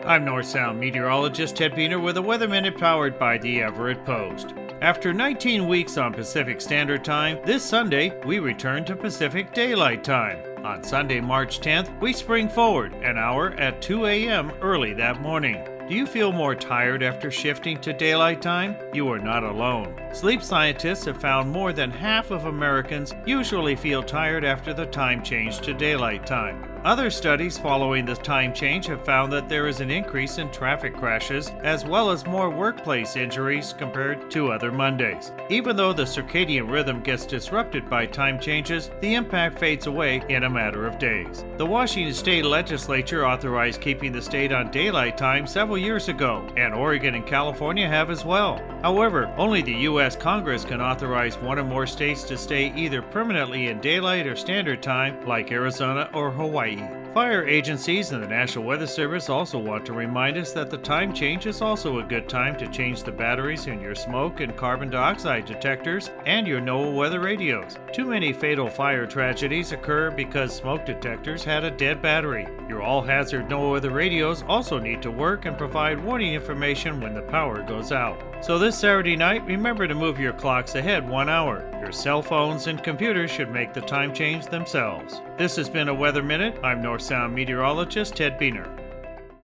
I'm North Sound meteorologist Ted Beener with a Weather Minute powered by the Everett Post. After 19 weeks on Pacific Standard Time, this Sunday we return to Pacific Daylight Time. On Sunday, March 10th, we spring forward an hour at 2 a.m. early that morning. Do you feel more tired after shifting to daylight time? You are not alone. Sleep scientists have found more than half of Americans usually feel tired after the time change to daylight time. Other studies following the time change have found that there is an increase in traffic crashes as well as more workplace injuries compared to other Mondays. Even though the circadian rhythm gets disrupted by time changes, the impact fades away in a matter of days. The Washington State Legislature authorized keeping the state on daylight time several years ago, and Oregon and California have as well. However, only the U.S. Congress can authorize one or more states to stay either permanently in daylight or standard time, like Arizona or Hawaii. Fire agencies and the National Weather Service also want to remind us that the time change is also a good time to change the batteries in your smoke and carbon dioxide detectors and your NOAA weather radios. Too many fatal fire tragedies occur because smoke detectors had a dead battery. Your all-hazard NOAA weather radios also need to work and provide warning information when the power goes out. So this Saturday night, remember to move your clocks ahead 1 hour. Your cell phones and computers should make the time change themselves. This has been a Weather Minute. I'm North Sound meteorologist Ted Beener.